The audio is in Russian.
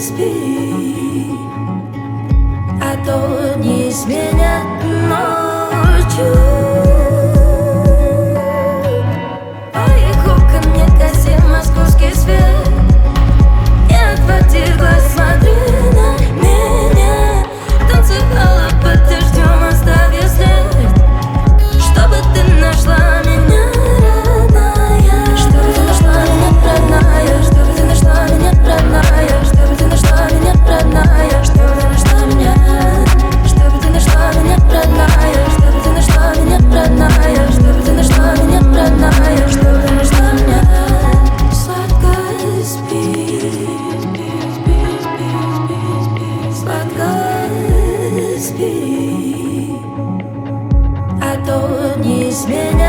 спи, а то не сменят ночью. Твоих окон нет, гаси московский свет. Я отводил глаз, смотрю на меня. Танцевала под дождем, оставив след. Чтобы ты нашла меня, родная. Чтобы ты нашла меня, родная. Чтобы ты нашла меня, родная. Чтобы ты нашла меня, родная. Чтобы ты нашла меня. Чтобы ты нашла меня, родная. Чтобы ты нашла меня, родная. Чтобы ты нашла меня, родная. Чтобы ты нашла меня. Сладко спи, сладко спи, а то не изменят.